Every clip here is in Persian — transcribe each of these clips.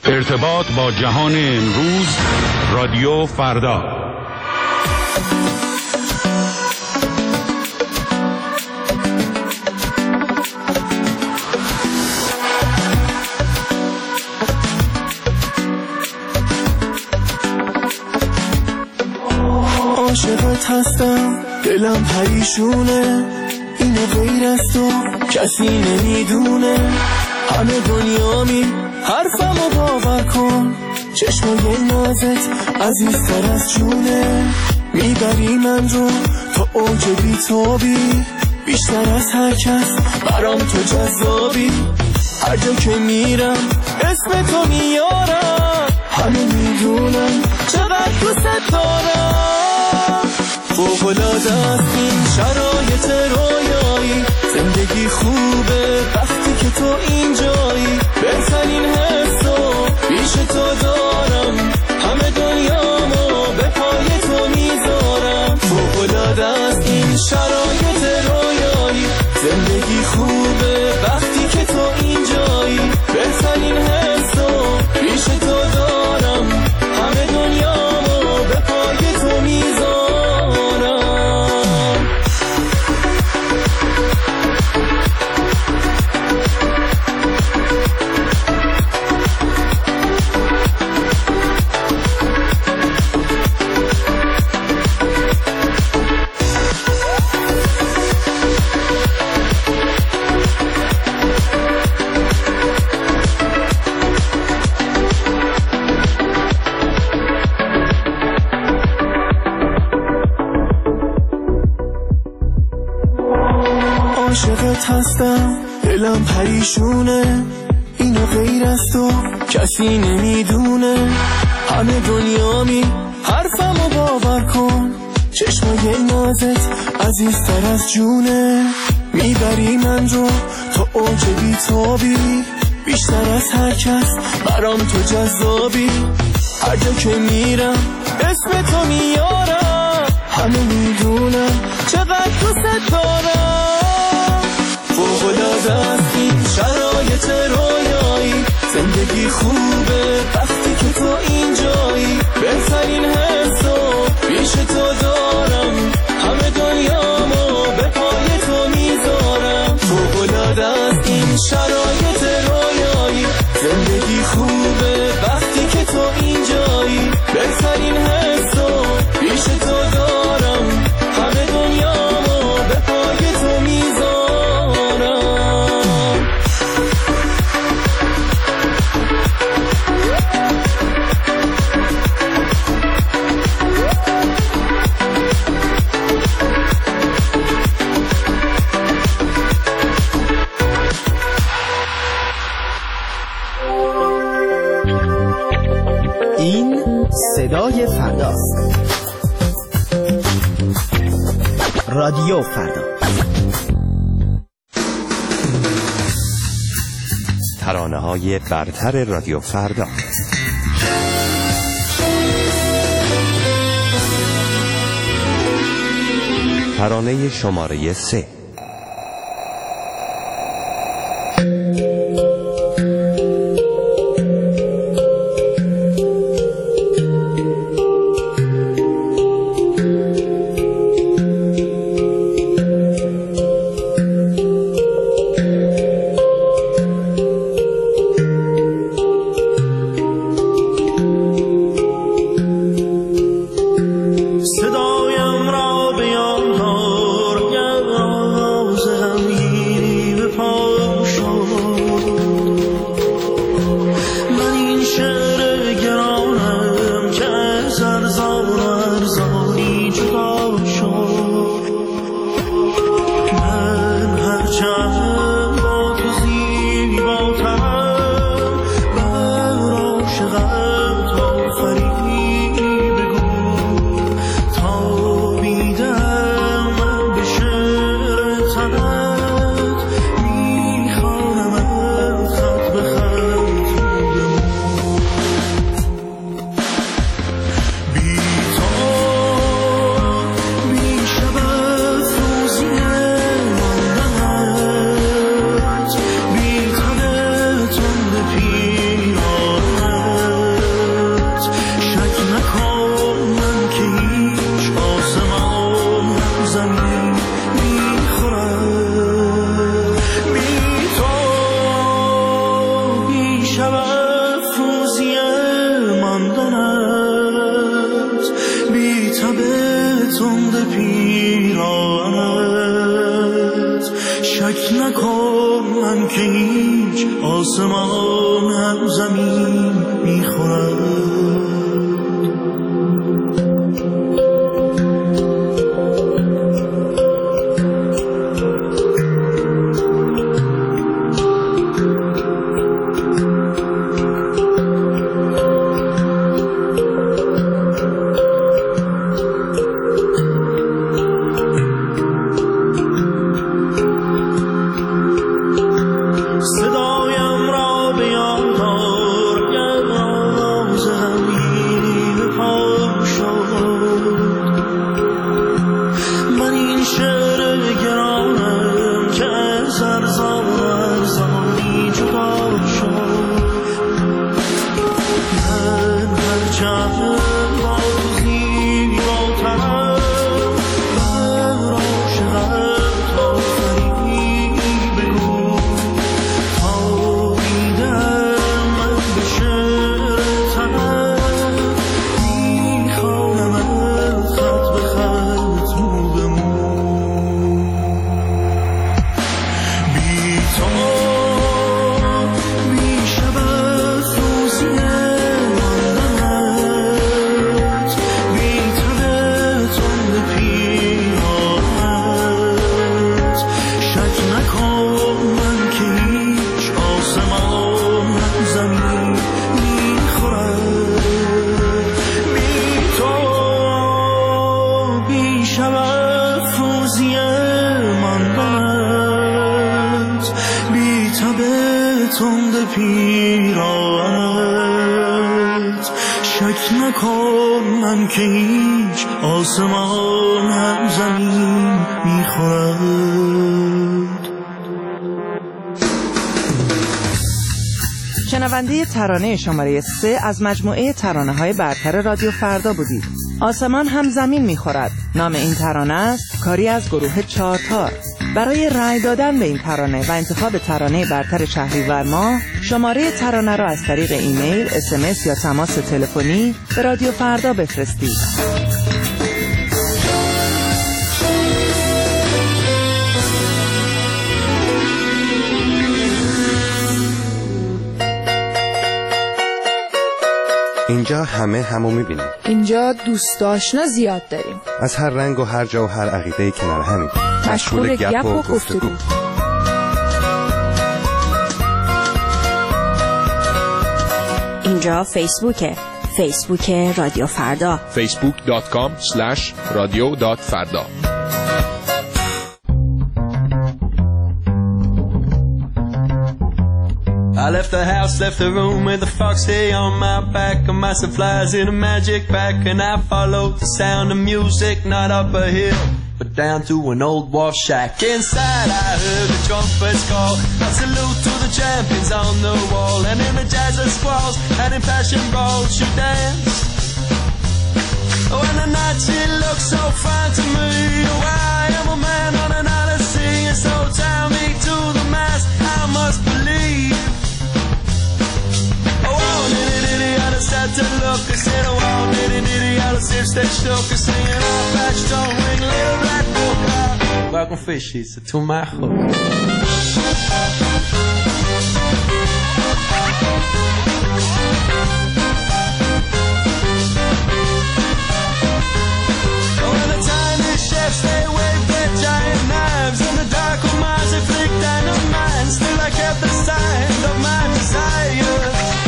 ارتباط با جهان امروز، رادیو فردا. عاشقت هستم، دلم پریشونه، اینو غیر از تو کسی نمیدونه. همه دنیامی حرفمو باور کن، چشمای نازت عزیزتر از جونه. میبری من رو تا اوج بیتابی، بیشتر از هر کس برام تو جذابی. هر جا که میرم اسم تو میارم، همه میدونم چقدر دوست دارم. فوق‌العاده است این شرایط رویایی، زندگی خوبه وقتی که تو اینجایی. بهترین حسو پیش تو دارم، همه دنیامو به پای تو میذارم. فوق‌العاده است این شرایط رویایی، زندگی خوبه وقتی که تو اینجایی. بهترین حسو پیش تو دارم، همه دنیامو به پای تو میذارم. عاشقت هستم، دلم پریشونه، اینو غیر از تو کسی نمیدونه. همه دنیامی حرفمو باور کن، چشمای نازت عزیزتر از جونه. میبری من رو تا اوج بیتابی، بیشتر از هر کس برام تو جذابی. هر جا که میرم اسم تو میارم، همه میدونم چقدر دوست دارم. فوق‌العاده است این شرایط رویایی، زندگی خوبه وقتی که تو اینجایی. بهترین حسو پیش تو دارم، همه دنیامو به پای تو میذارم. فوق‌العاده است این شرایط رویایی، زندگی خوبه وقتی که تو اینجایی. بهترین حسو پیش تو دارم، همه دنیامو به پای تو میذارم. این صدای فرداست. رادیو فردا. ترانه‌های برتر رادیو فردا. ترانه شماره 3. صدایم را بیان آسمان هم زمین میخورد. شک نکن من که هیچ آسمان هم زمین میخورد. شنونده ترانه شماره 3 از مجموعه ترانه‌های برتر رادیو فردا بودید. آسمان هم زمین میخورد نام این ترانه است، کاری از گروه چارتار. برای رأی دادن به این ترانه و انتخاب ترانه برتر شهریور ماه شماره ترانه را از طریق ایمیل، SMS یا تماس تلفنی به رادیو فردا بفرستید. اینجا همو میبینیم. اینجا دوست آشنا زیاد داریم. از هر رنگ و هر جا و هر عقیده کنار همین. مشغول گپ و گفتگو. اینجا فیسبوک رادیو فردا. facebook.com/radio.farda. I left the house, left the room with the foxy on my back, and my supplies in a magic bag, and I followed the sound of music, not up a hill, but down to an old wharf shack. Inside I heard the trumpets call, a salute to the champions on the wall, and in the jazz of squalls, and in passion brawls she danced. Oh, and the night she looked so fine to me. Oh, I am a man on an odyssey, and so tell me to the mass I must believe. Start to look, I said, oh, nitty, all the sips that shook, I singing all black stone ring, little black book, welcome fishies to my hook. Oh, and the tiny chefs, they wave their giant knives, and the dark of Mars, they flick dynamite, still I kept the sign of my desire.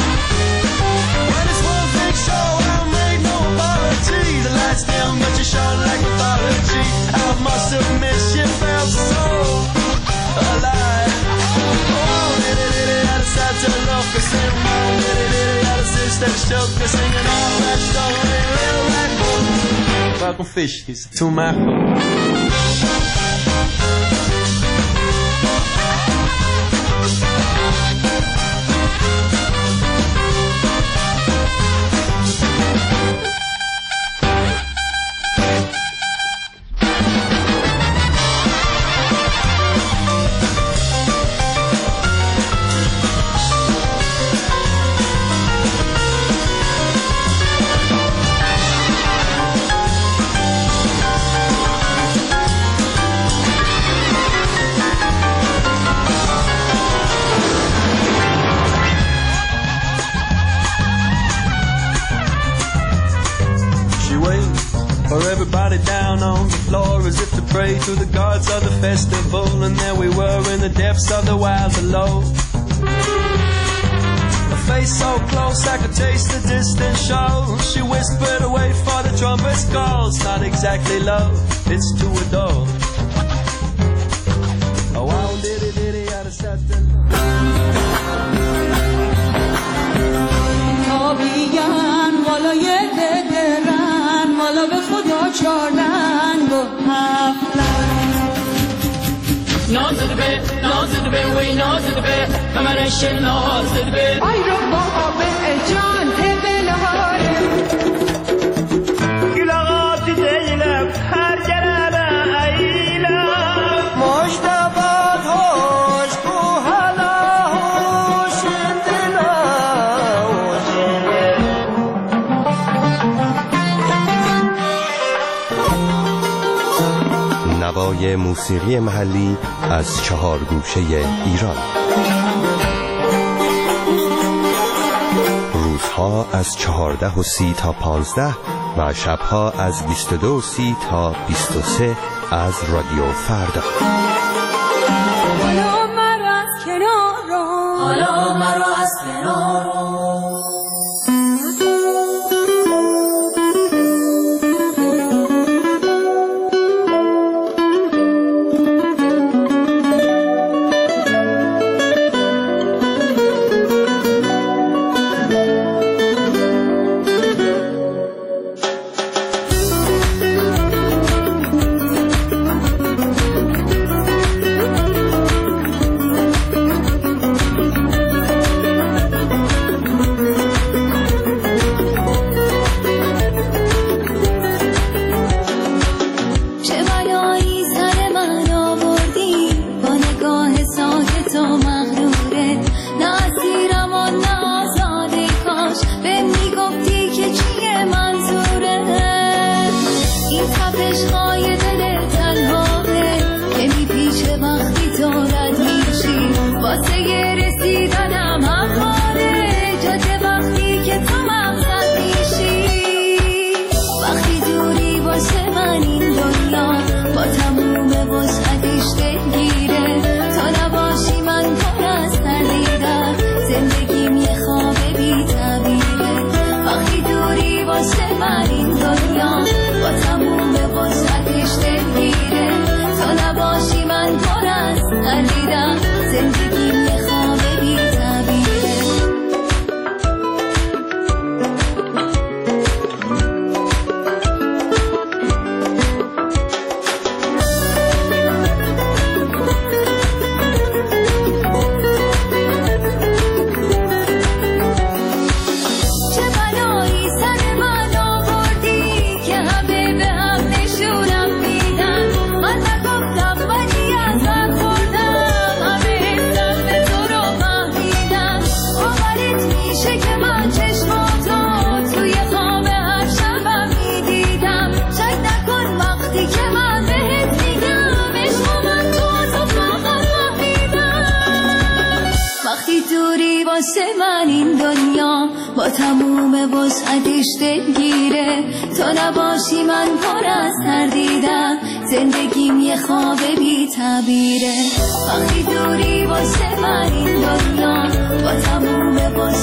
The lights dim, but you shone like mythology. I must admit she felt so alive. Oh, diddy, I decided to look, I sing wrong. Diddy, I decided to shook, I singing all that story, little black book. Welcome fishies to my hook. the floor as if to pray to the gods of the festival. And there we were in the depths of the wild below. A face so close I could taste the distant show. She whispered away for the trumpet's call. It's not exactly love, it's to adore. Oh, wow, diddy diddy out of Saturday. بیان والای درن والا به خدا چارنگ و هفتن نازد به وی نازد به کمرش نازد به آی رو بابا به جان تبلهاره گلاغات دیلم هر جرانه ایلم مشتبات هوش کو حالا هوش نوای موسیقی محلی از 4 گوشه ایران. روزها از 14:30 تا 15 و شبها از 22:30 تا 23 از رادیو فردا. حالا مرا از کنار حالا مرا از کنار با تموم وسعتش دلگیره تو نباشی من پر از تردیدم زندگیم یه خواب بی تعبیره وقتی دوری واسه من این دنیا با تموم